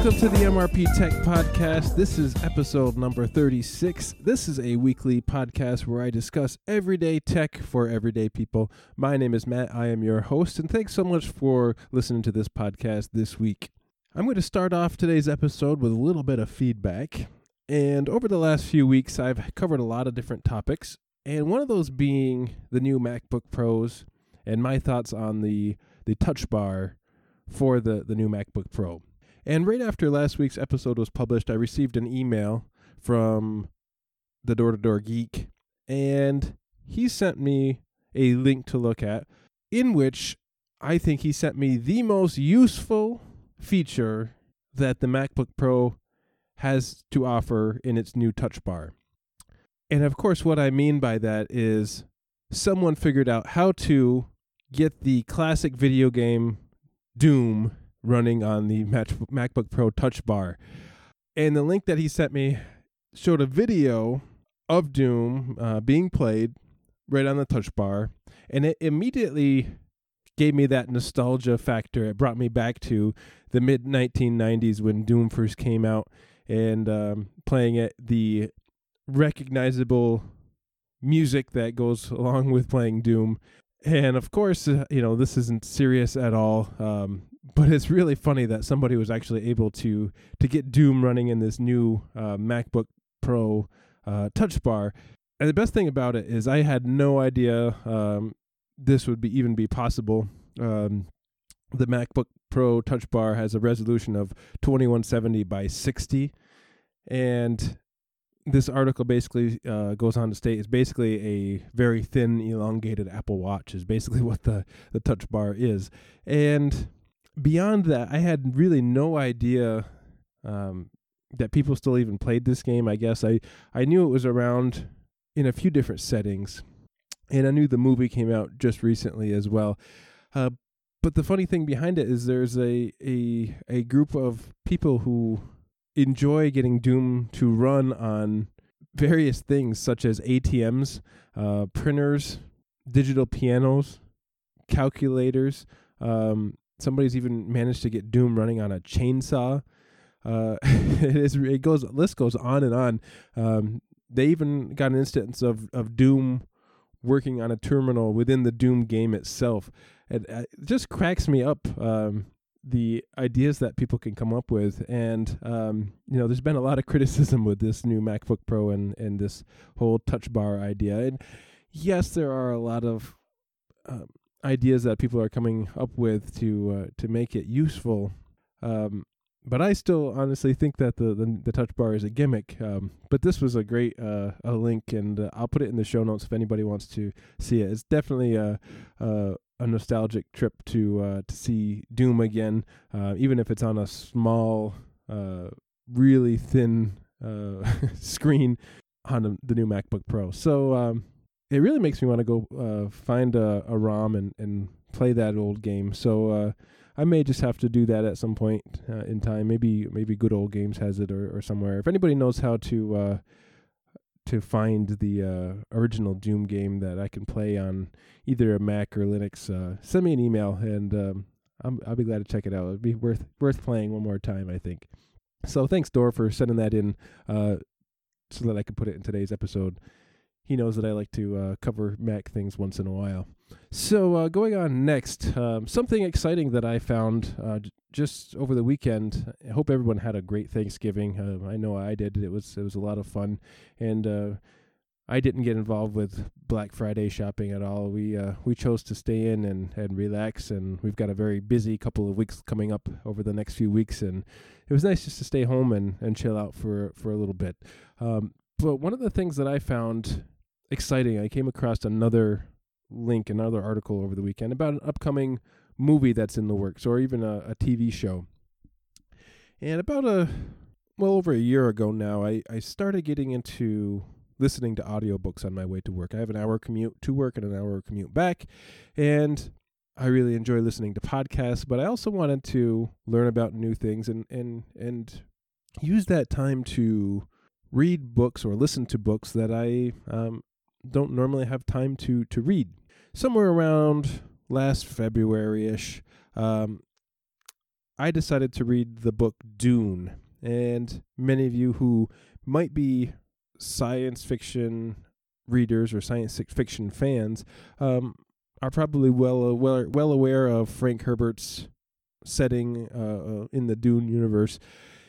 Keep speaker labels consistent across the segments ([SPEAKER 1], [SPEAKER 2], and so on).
[SPEAKER 1] Welcome to the MRP Tech Podcast. This is episode number 36. This is a weekly podcast where I discuss everyday tech for everyday people. My name is Matt. I am your host, and thanks so much for listening to this podcast this week. I'm going to start off today's episode with a little bit of feedback. And over the last few weeks, I've covered a lot of different topics, and one of those being the new MacBook Pros and my thoughts on the touch bar for the new MacBook Pro. And right after last week's episode was published, I received an email from the Door-to-Door Geek, and he sent me a link to look at, in which I think he sent me the most useful feature that the MacBook Pro has to offer in its new touch bar. And of course, what I mean by that is someone figured out how to get the classic video game Doom running on the MacBook Pro touch bar. And the link that he sent me showed a video of Doom being played right on the touch bar, and it immediately gave me that nostalgia factor. It brought me back to the mid-1990s when Doom first came out, and playing it, the recognizable music that goes along with playing Doom. And of course, this isn't serious at all, but it's really funny that somebody was actually able to get Doom running in this new MacBook Pro touch bar. And the best thing about it is I had no idea this would even be possible. The MacBook Pro touch bar has a resolution of 2170 by 60, and this article basically goes on to state it's basically a very thin, elongated Apple Watch is basically what the touch bar is. And beyond that, I had really no idea that people still even played this game. I guess I knew it was around in a few different settings, and I knew the movie came out just recently as well. But the funny thing behind it is there's a group of people who enjoy getting Doom to run on various things such as ATMs, printers, digital pianos, calculators. Somebody's even managed to get Doom running on a chainsaw. List goes on and on. They even got an instance of Doom working on a terminal within the Doom game itself. It just cracks me up, the ideas that people can come up with. And, there's been a lot of criticism with this new MacBook Pro and this whole touch bar idea. And yes, there are a lot of ideas that people are coming up with to make it useful. But I still honestly think that the touch bar is a gimmick. But this was a great a link, and I'll put it in the show notes if anybody wants to see it. It's definitely a nostalgic trip to see Doom again, even if it's on a small, really thin screen on the new MacBook Pro. So it really makes me want to go find a ROM and play that old game. So I may just have to do that at some point in time. Maybe Good Old Games has it or somewhere. If anybody knows how to find the original Doom game that I can play on either a Mac or Linux, send me an email, and I'll be glad to check it out. It'd be worth playing one more time, I think. So thanks, Dor, for sending that in so that I could put it in today's episode. He knows that I like to cover Mac things once in a while. So going on next, something exciting that I found just over the weekend. I hope everyone had a great Thanksgiving. I know I did. It was a lot of fun, and I didn't get involved with Black Friday shopping at all. We chose to stay in and relax, and we've got a very busy couple of weeks coming up over the next few weeks, and it was nice just to stay home and chill out for a little bit. But one of the things that I found exciting, I came across another article over the weekend about an upcoming movie that's in the works, or even a TV show. And about over a year ago now, I started getting into listening to audiobooks on my way to work. I have an hour commute to work and an hour commute back, and I really enjoy listening to podcasts, but I also wanted to learn about new things and use that time to read books or listen to books that I don't normally have time to read. Somewhere around last February-ish, I decided to read the book Dune. And many of you who might be science fiction readers or science fiction fans are probably well aware of Frank Herbert's setting in the Dune universe.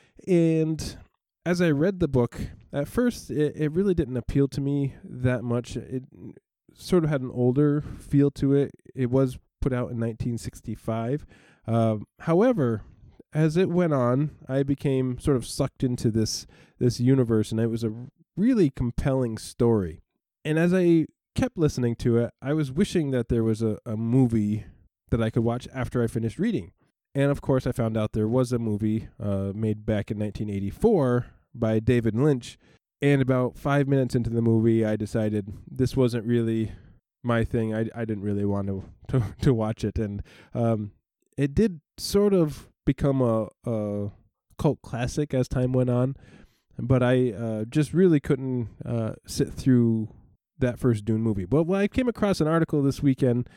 [SPEAKER 1] And as I read the book, at first it really didn't appeal to me that much. It sort of had an older feel to it. It was put out in 1965. However, as it went on, I became sort of sucked into this universe, and it was a really compelling story. And as I kept listening to it, I was wishing that there was a movie that I could watch after I finished reading. And of course, I found out there was a movie made back in 1984 by David Lynch. And about 5 minutes into the movie, I decided this wasn't really my thing. I didn't really want to watch it. And it did sort of become a cult classic as time went on. But I just really couldn't sit through that first Dune movie. Well, I came across an article this weekend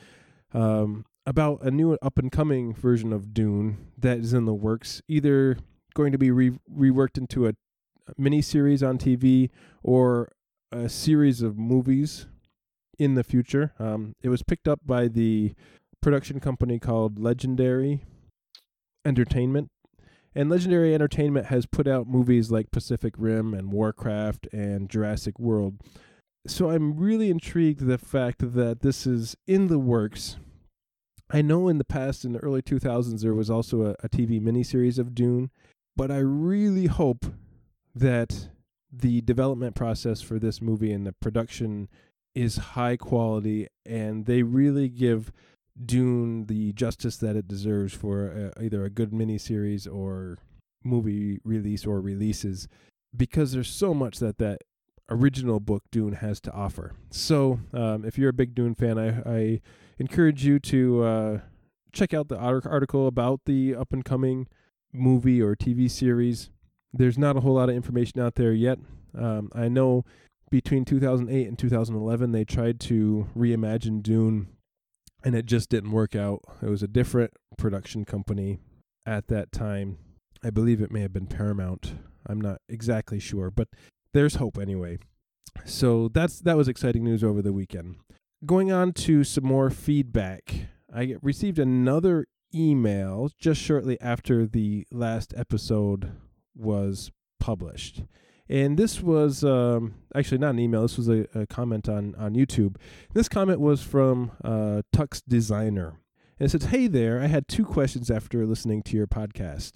[SPEAKER 1] about a new up-and-coming version of Dune that is in the works, either going to be reworked into a mini-series on TV or a series of movies in the future. It was picked up by the production company called Legendary Entertainment. And Legendary Entertainment has put out movies like Pacific Rim and Warcraft and Jurassic World. So I'm really intrigued the fact that this is in the works. I know in the past, in the early 2000s, there was also a TV miniseries of Dune, but I really hope that the development process for this movie and the production is high quality, and they really give Dune the justice that it deserves for either a good miniseries or movie release or releases, because there's so much that original book Dune has to offer. So if you're a big Dune fan, I encourage you to check out the article about the up-and-coming movie or TV series. There's not a whole lot of information out there yet. I know between 2008 and 2011, they tried to reimagine Dune, and it just didn't work out. It was a different production company at that time. I believe it may have been Paramount. I'm not exactly sure, but there's hope anyway. So that was exciting news over the weekend. Going on to some more feedback. I received another email just shortly after the last episode was published. And this was actually not an email. This was a comment on YouTube. This comment was from Tux Designer. And it says, "Hey there, I had 2 questions after listening to your podcast."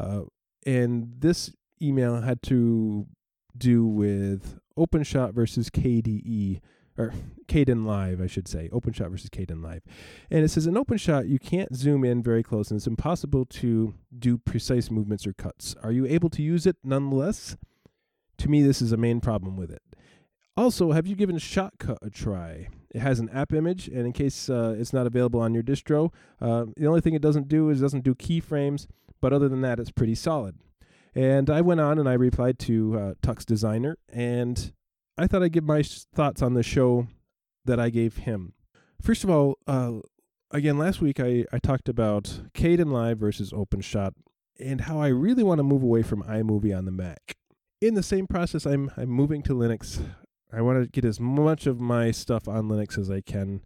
[SPEAKER 1] And this email had to do with OpenShot versus KDE, or Kdenlive, I should say. OpenShot versus Kdenlive. And it says, in OpenShot, you can't zoom in very close, and it's impossible to do precise movements or cuts. Are you able to use it nonetheless? To me, this is a main problem with it. Also, have you given Shotcut a try? It has an app image, and in case it's not available on your distro, the only thing it doesn't do is it doesn't do keyframes, but other than that, it's pretty solid. And I went on and I replied to Tux Designer, and I thought I'd give my thoughts on the show that I gave him. First of all, again, last week I talked about Kdenlive versus OpenShot and how I really want to move away from iMovie on the Mac. In the same process, I'm moving to Linux. I want to get as much of my stuff on Linux as I can.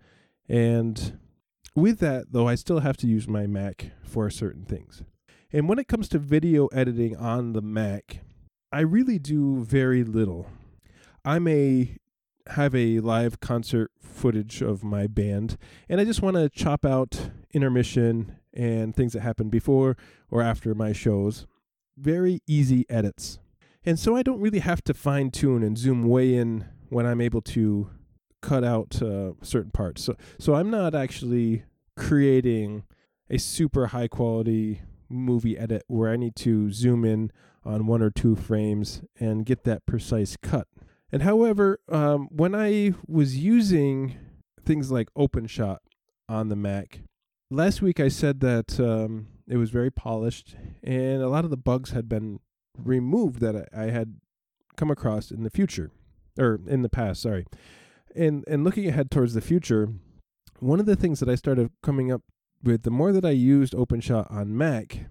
[SPEAKER 1] And with that, though, I still have to use my Mac for certain things. And when it comes to video editing on the Mac, I really do very little. I may have a live concert footage of my band, and I just want to chop out intermission and things that happen before or after my shows. Very easy edits. And so I don't really have to fine-tune and zoom way in when I'm able to cut out certain parts. So I'm not actually creating a super high-quality movie edit where I need to zoom in on 1 or 2 frames and get that precise cut. And however, when I was using things like OpenShot on the Mac, last week I said that it was very polished and a lot of the bugs had been removed that I had come across in the future, or in the past, sorry. And looking ahead towards the future, one of the things that I started coming up with, the more that I used OpenShot on Mac,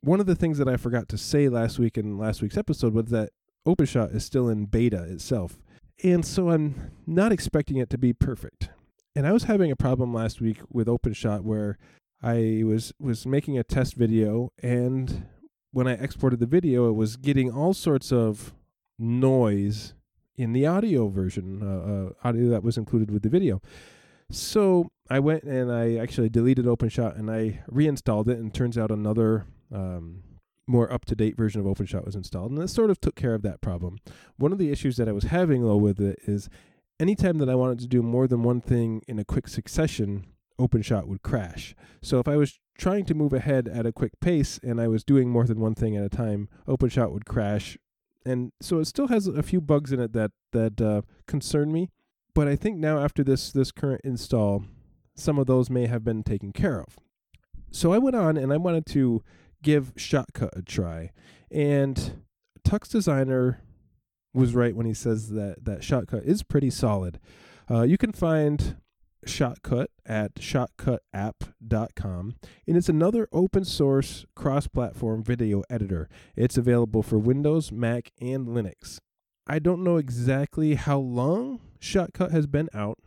[SPEAKER 1] one of the things that I forgot to say last week in last week's episode was that OpenShot is still in beta itself. And so I'm not expecting it to be perfect. And I was having a problem last week with OpenShot where I was making a test video, and when I exported the video, it was getting all sorts of noise in the audio version, audio that was included with the video. So I went and I actually deleted OpenShot and I reinstalled it, and turns out another more up-to-date version of OpenShot was installed, and that sort of took care of that problem. One of the issues that I was having, though, with it is anytime that I wanted to do more than one thing in a quick succession, OpenShot would crash. So if I was trying to move ahead at a quick pace and I was doing more than one thing at a time, OpenShot would crash. And so it still has a few bugs in it that concern me. But I think now after this current install, some of those may have been taken care of. So I went on and I wanted to give Shotcut a try. And Tux Designer was right when he says that Shotcut is pretty solid. You can find Shotcut at shotcutapp.com, and it's another open source cross-platform video editor. It's available for Windows, Mac, and Linux. I don't know exactly how long Shotcut has been out,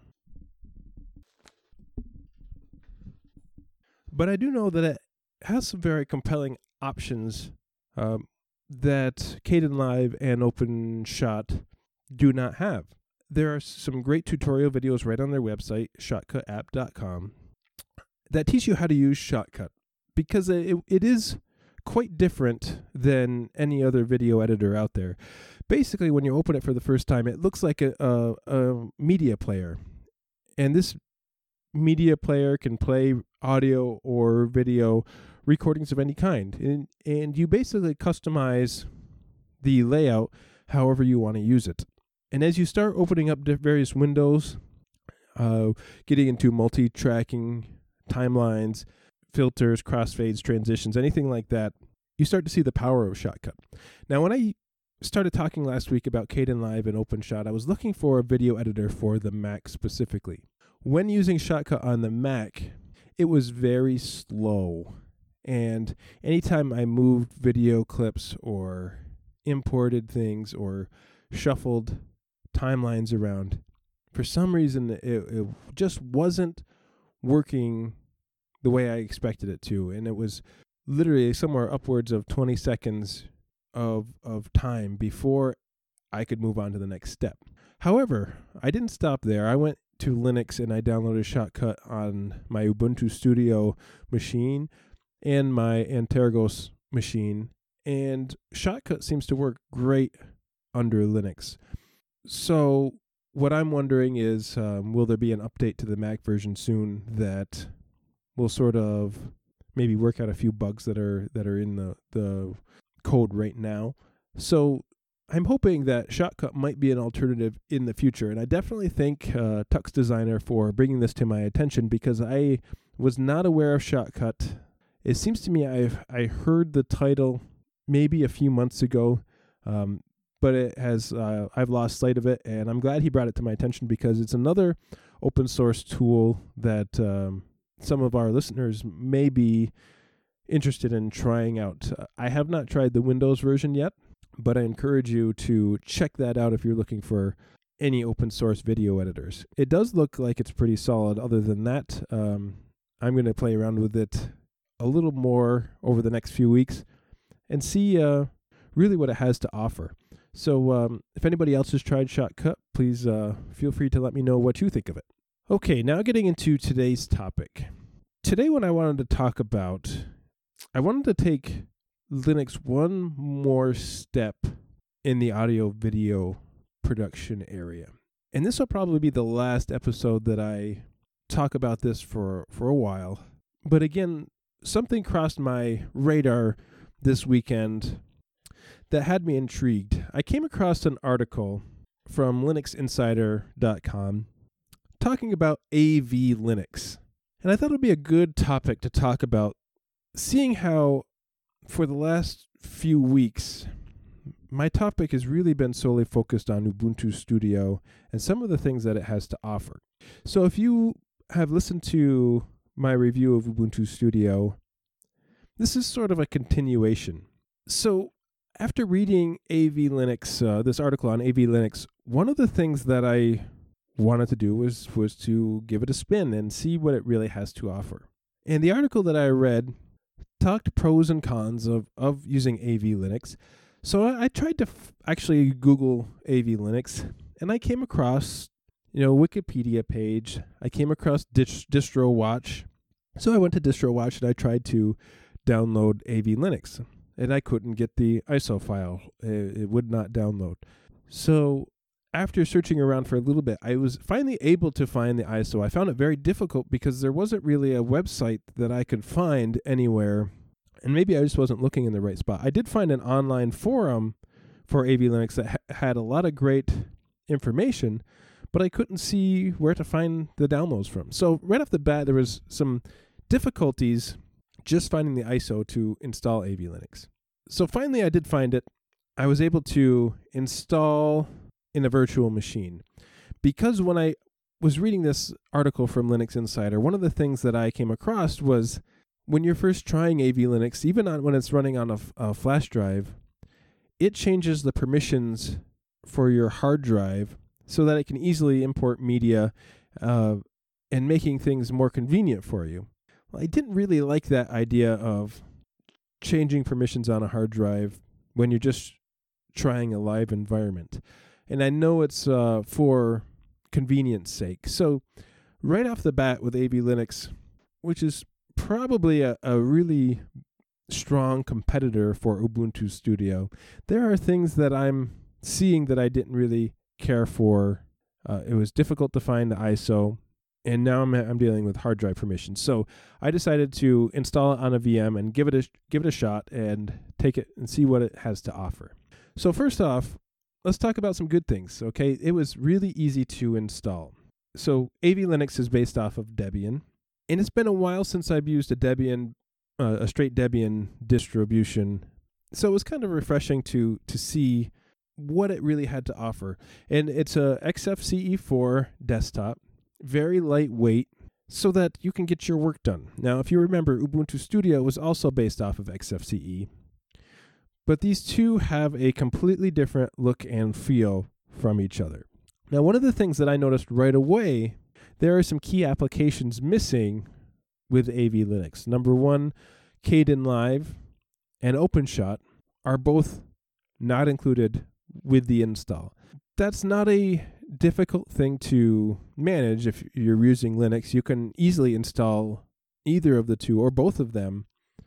[SPEAKER 1] but I do know that it has some very compelling options that Kdenlive and OpenShot do not have. There are some great tutorial videos right on their website, shotcutapp.com, that teach you how to use Shotcut, because it is quite different than any other video editor out there. Basically, when you open it for the first time, it looks like a media player. And this media player can play audio or video recordings of any kind. And you basically customize the layout however you want to use it. And as you start opening up various windows, getting into multi-tracking, timelines, filters, crossfades, transitions, anything like that, you start to see the power of Shotcut. Now, when I started talking last week about Kdenlive and OpenShot, I was looking for a video editor for the Mac specifically. When using Shotcut on the Mac, it was very slow. And anytime I moved video clips or imported things or shuffled timelines around, for some reason it just wasn't working the way I expected it to, and it was literally somewhere upwards of 20 seconds of time before I could move on to the next step. However, I didn't stop there. I went to Linux and I downloaded Shotcut on my Ubuntu Studio machine and my Antergos machine, and Shotcut seems to work great under Linux. So what I'm wondering is, will there be an update to the Mac version soon that will sort of maybe work out a few bugs that are in the code right now? So I'm hoping that Shotcut might be an alternative in the future, and I definitely thank Tux Designer for bringing this to my attention, because I was not aware of Shotcut. It seems to me I heard the title maybe a few months ago, but it has I've lost sight of it, and I'm glad he brought it to my attention, because it's another open source tool that some of our listeners may be interested in trying out. I have not tried the Windows version yet, but I encourage you to check that out if you're looking for any open source video editors. It does look like it's pretty solid. Other than that, I'm going to play around with it a little more over the next few weeks and see really what it has to offer. So if anybody else has tried Shotcut, please feel free to let me know what you think of it. Okay, now getting into today's topic. Today what I wanted to talk about, I wanted to take Linux one more step in the audio video production area. And this will probably be the last episode that I talk about this for a while. But again, something crossed my radar this weekend that had me intrigued. I came across an article from linuxinsider.com talking about AV Linux. And I thought it would be a good topic to talk about, seeing how for the last few weeks, my topic has really been solely focused on Ubuntu Studio and some of the things that it has to offer. So if you have listened to my review of Ubuntu Studio, this is sort of a continuation. So after reading AV Linux, this article on AV Linux, one of the things that I wanted to do was to give it a spin and see what it really has to offer. And the article that I read talked pros and cons of using AV Linux. So I tried to actually Google AV Linux, and I came across, Wikipedia page. I came across DistroWatch. So I went to DistroWatch and I tried to download AV Linux, and I couldn't get the ISO file. It would not download. So after searching around for a little bit, I was finally able to find the ISO. I found it very difficult because there wasn't really a website that I could find anywhere, and maybe I just wasn't looking in the right spot. I did find an online forum for AV Linux that had a lot of great information, but I couldn't see where to find the downloads from. So right off the bat, there was some difficulties just finding the ISO to install AV Linux. So finally, I did find it. I was able to install in a virtual machine. Because when I was reading this article from Linux Insider, one of the things that I came across was when you're first trying AV Linux, even when it's running on a flash drive, it changes the permissions for your hard drive so that it can easily import media and making things more convenient for you. Well, I didn't really like that idea of changing permissions on a hard drive when you're just trying a live environment. And I know it's for convenience sake. So right off the bat with AV Linux, which is probably a really strong competitor for Ubuntu Studio, there are things that I'm seeing that I didn't really care for. It was difficult to find the ISO, and now I'm dealing with hard drive permissions. So I decided to install it on a VM and give it a shot and take it and see what it has to offer. So first off, let's talk about some good things, okay? It was really easy to install. So AV Linux is based off of Debian, and it's been a while since I've used a straight Debian distribution. So it was kind of refreshing to see what it really had to offer. And it's a XFCE4 desktop, very lightweight, so that you can get your work done. Now, if you remember, Ubuntu Studio was also based off of XFCE, but these two have a completely different look and feel from each other. Now, one of the things that I noticed right away, there are some key applications missing with AV Linux. Number one, Kdenlive and OpenShot are both not included with the install. That's not a difficult thing to manage if you're using Linux. You can easily install either of the two or both of them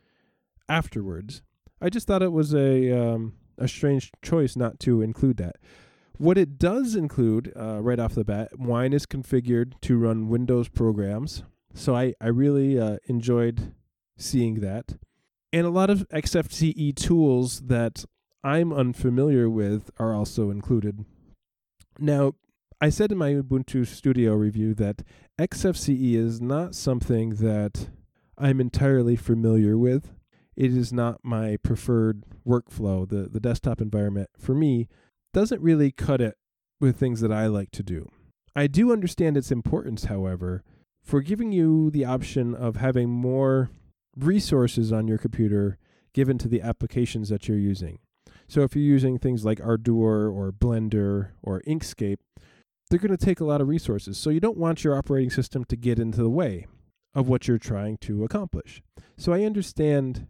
[SPEAKER 1] afterwards. I just thought it was a strange choice not to include that. What it does include, right off the bat, Wine is configured to run Windows programs. So I really enjoyed seeing that. And a lot of XFCE tools that I'm unfamiliar with are also included. Now, I said in my Ubuntu Studio review that XFCE is not something that I'm entirely familiar with. It is not my preferred workflow. The desktop environment, for me, doesn't really cut it with things that I like to do. I do understand its importance, however, for giving you the option of having more resources on your computer given to the applications that you're using. So if you're using things like Ardour or Blender or Inkscape, they're going to take a lot of resources. So you don't want your operating system to get into the way of what you're trying to accomplish. So I understand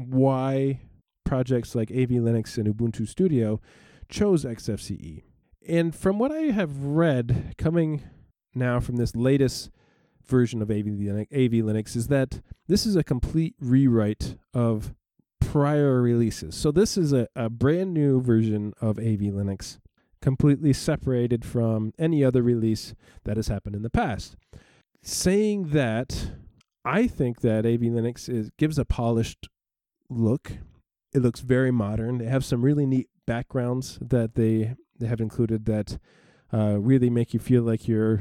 [SPEAKER 1] why projects like AV Linux and Ubuntu Studio chose XFCE. And from what I have read, coming now from this latest version of AV Linux, is that this is a complete rewrite of prior releases. So this is a brand new version of AV Linux, completely separated from any other release that has happened in the past. Saying that, I think that AV Linux gives a polished look. It looks very modern. They have some really neat backgrounds that they have included that really make you feel like you're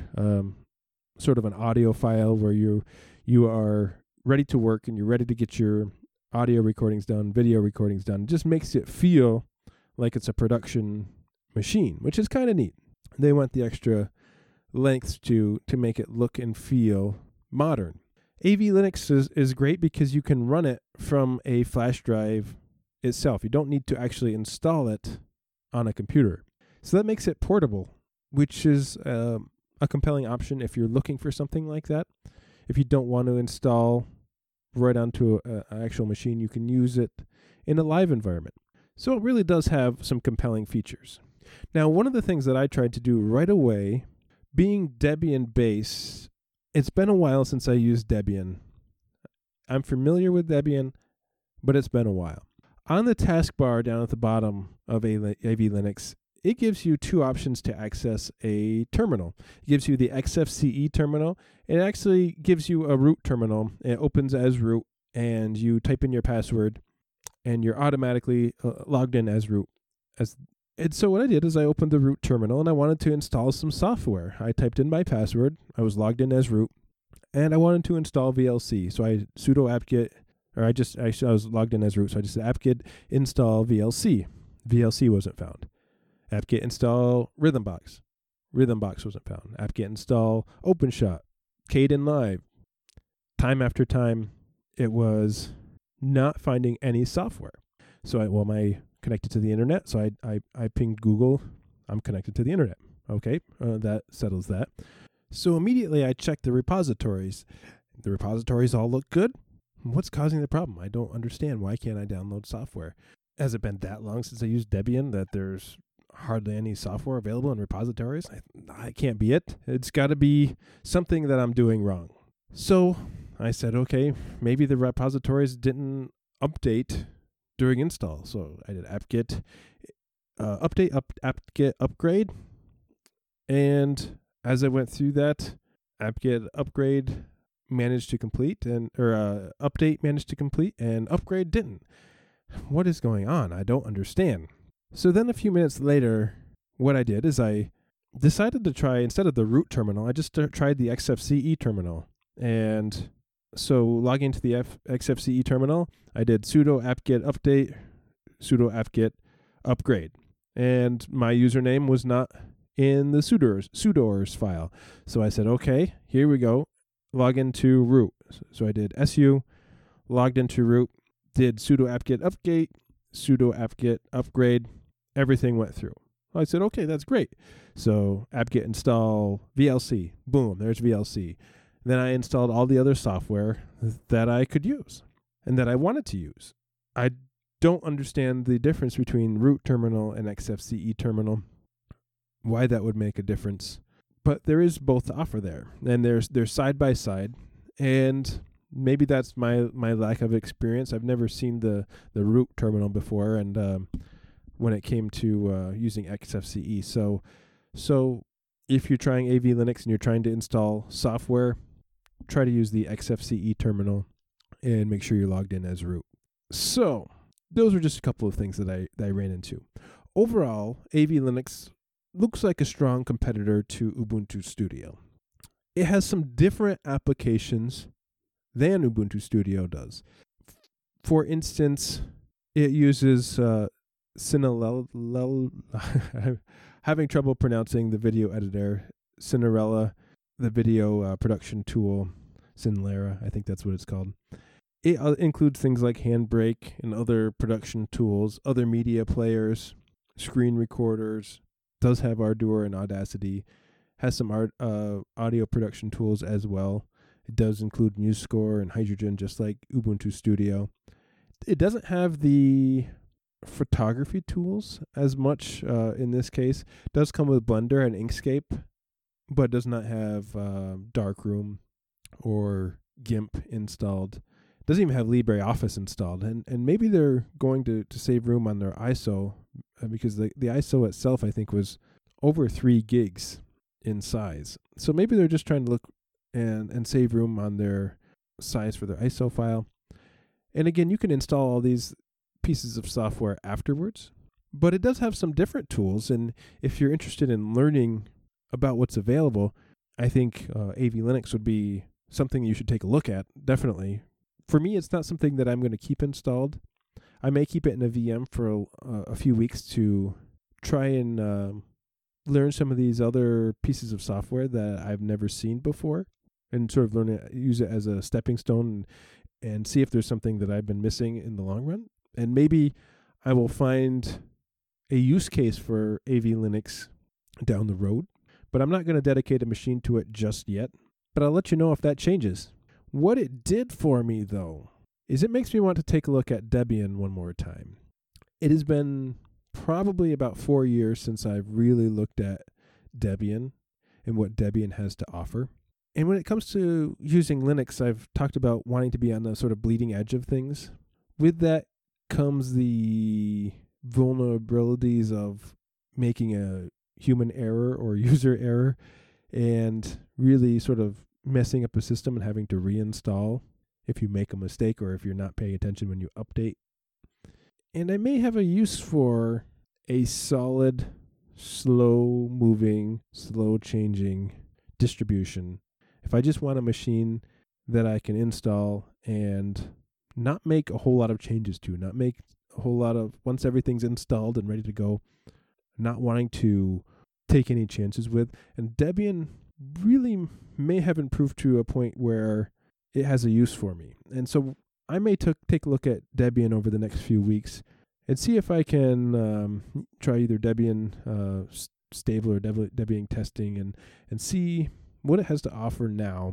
[SPEAKER 1] sort of an audiophile where you are ready to work and you're ready to get your audio recordings done, video recordings done. It just makes it feel like it's a production machine, which is kind of neat. They went the extra lengths to make it look and feel modern. AV Linux is great because you can run it from a flash drive itself. You don't need to actually install it on a computer. So that makes it portable, which is a compelling option if you're looking for something like that. If you don't want to install right onto an actual machine, you can use it in a live environment. So it really does have some compelling features. Now, one of the things that I tried to do right away, being Debian based, it's been a while since I used Debian. I'm familiar with Debian, but it's been a while. On the taskbar down at the bottom of AV Linux, it gives you two options to access a terminal. It gives you the XFCE terminal. It actually gives you a root terminal. It opens as root, and you type in your password, and you're automatically logged in as root. And so what I did is I opened the root terminal, and I wanted to install some software. I typed in my password. I was logged in as root, and I wanted to install VLC. So I sudo apt-get, I was logged in as root, so I just said apt-get install VLC. VLC wasn't found. Apt-get install Rhythmbox. Rhythmbox wasn't found. Apt-get install OpenShot. Kdenlive. Time after time, it was not finding any software. So am I connected to the internet? So I pinged Google. I'm connected to the internet. Okay, that settles that. So immediately I checked the repositories. The repositories all look good. What's causing the problem? I don't understand. Why can't I download software? Has it been that long since I used Debian that there's hardly any software available in repositories? I can't be it. It's got to be something that I'm doing wrong. So I said, okay, maybe the repositories didn't update during install. So I did apt-get update, apt-get upgrade. And as I went through that, apt-get upgrade managed to complete, update managed to complete, and upgrade didn't. What is going on? I don't understand. So then a few minutes later, what I did is I decided to try, instead of the root terminal, I just tried the XFCE terminal. And so logging into the XFCE terminal, I did sudo apt-get update, sudo apt-get upgrade. And my username was not in the sudoers file. So I said, okay, here we go. Log into root. So I did su, logged into root, did sudo apt-get update, sudo apt-get upgrade. Everything went through. I said, okay, that's great. So apt-get install VLC. Boom, there's VLC. Then I installed all the other software that I could use and that I wanted to use. I don't understand the difference between root terminal and XFCE terminal, why that would make a difference. But there is both to offer there, and they're side by side, and maybe that's my lack of experience. I've never seen the root terminal before, and when it came to using XFCE. So if you're trying AV Linux and you're trying to install software, try to use the XFCE terminal and make sure you're logged in as root. So those were just a couple of things that I ran into. Overall, AV Linux looks like a strong competitor to Ubuntu Studio. It has some different applications than Ubuntu Studio does. For instance, it uses I'm having trouble pronouncing the video editor, Cinderella, the video production tool, Cinlera, I think that's what it's called. It includes things like Handbrake and other production tools, other media players, screen recorders, does have Ardour and Audacity, has some audio production tools as well. It does include MuseScore and Hydrogen, just like Ubuntu Studio. It doesn't have the photography tools as much in this case. It does come with Blender and Inkscape, but does not have Darkroom or GIMP installed. It doesn't even have LibreOffice installed. And maybe they're going to save room on their ISO because the ISO itself, I think, was over 3 gigs in size. So maybe they're just trying to look and save room on their size for their ISO file. And again, you can install all these pieces of software afterwards, but it does have some different tools. And if you're interested in learning about what's available, I think AV Linux would be something you should take a look at, definitely. For me, it's not something that I'm going to keep installed. I may keep it in a VM for a few weeks to try and learn some of these other pieces of software that I've never seen before. and sort of learn it, use it as a stepping stone and see if there's something that I've been missing in the long run. And maybe I will find a use case for AV Linux down the road, but I'm not going to dedicate a machine to it just yet. But I'll let you know if that changes. What it did for me, though, is it makes me want to take a look at Debian one more time. It has been probably about 4 years since I've really looked at Debian and what Debian has to offer. And when it comes to using Linux, I've talked about wanting to be on the sort of bleeding edge of things. With that comes the vulnerabilities of making a human error or user error and really sort of messing up a system and having to reinstall if you make a mistake or if you're not paying attention when you update. And I may have a use for a solid, slow-moving, slow-changing distribution. If I just want a machine that I can install and not make a whole lot of changes to, not make a whole lot of, once everything's installed and ready to go, not wanting to take any chances with. And Debian really may have improved to a point where it has a use for me. And so I may take a look at Debian over the next few weeks and see if I can try either Debian stable or Debian testing and see what it has to offer now,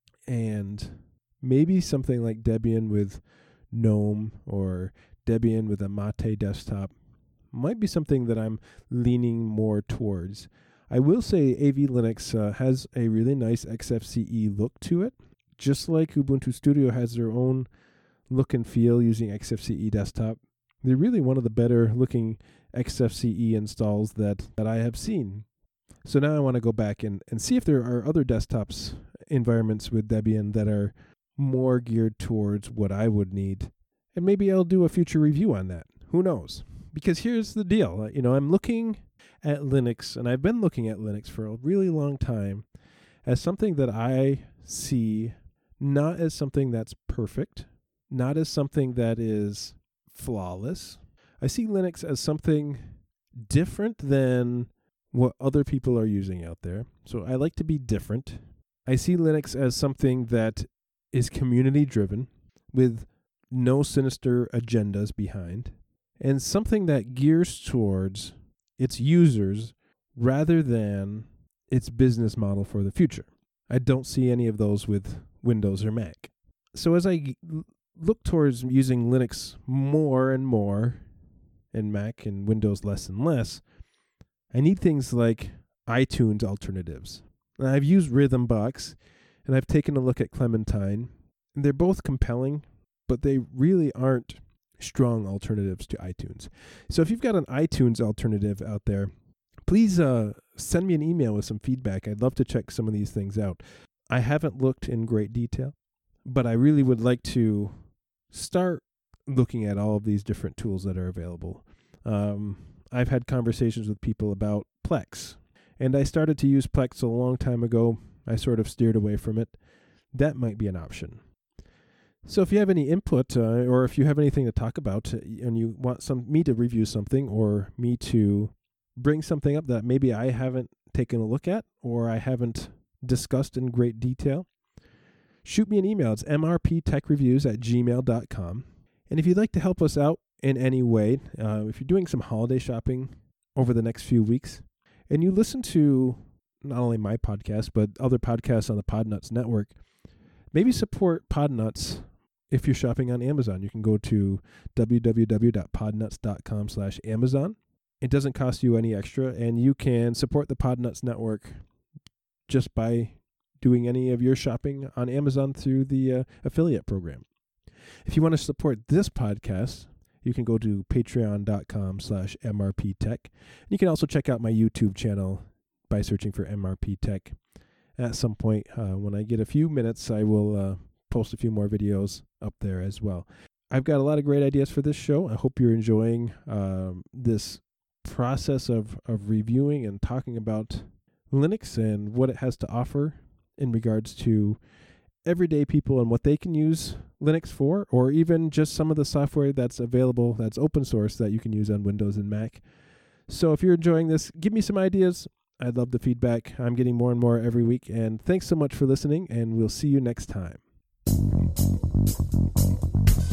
[SPEAKER 1] and maybe something like Debian with GNOME or Debian with a Mate desktop might be something that I'm leaning more towards. I will say AV Linux has a really nice XFCE look to it, just like Ubuntu Studio has their own look and feel using XFCE desktop. They're really one of the better looking XFCE installs that I have seen. So now I want to go back and see if there are other desktops environments with Debian that are more geared towards what I would need. And maybe I'll do a future review on that. Who knows? Because here's the deal. I'm looking at Linux, and I've been looking at Linux for a really long time, as something that I see not as something that's perfect, not as something that is flawless. I see Linux as something different than what other people are using out there. So I like to be different. I see Linux as something that is community driven with no sinister agendas behind, and something that gears towards its users rather than its business model for the future. I don't see any of those with Windows or Mac. So as I look towards using Linux more and more, and Mac and Windows less and less, I need things like iTunes alternatives. And I've used Rhythmbox, and I've taken a look at Clementine. And they're both compelling, but they really aren't strong alternatives to iTunes. So if you've got an iTunes alternative out there, please send me an email with some feedback. I'd love to check some of these things out. I haven't looked in great detail, but I really would like to start looking at all of these different tools that are available. I've had conversations with people about Plex, and I started to use Plex a long time ago. I sort of steered away from it. That might be an option. So if you have any input or if you have anything to talk about and you want me to review something or me to bring something up that maybe I haven't taken a look at or I haven't discussed in great detail, shoot me an email. It's mrptechreviews@gmail.com. And if you'd like to help us out in any way, if you're doing some holiday shopping over the next few weeks, and you listen to not only my podcast, but other podcasts on the Podnuts network, maybe support Podnuts if you're shopping on Amazon. You can go to www.podnuts.com/Amazon. It doesn't cost you any extra, and you can support the Podnuts network just by doing any of your shopping on Amazon through the affiliate program. If you want to support this podcast, you can go to patreon.com/MRPTech. You can also check out my YouTube channel by searching for MRP Tech. At some point, when I get a few minutes, I will post a few more videos up there as well. I've got a lot of great ideas for this show. I hope you're enjoying this process of reviewing and talking about Linux and what it has to offer in regards to everyday people and what they can use Linux for, or even just some of the software that's available that's open source that you can use on Windows and Mac. So if you're enjoying this, give me some ideas I love the feedback. I'm getting more and more every week. And thanks so much for listening, and we'll see you next time.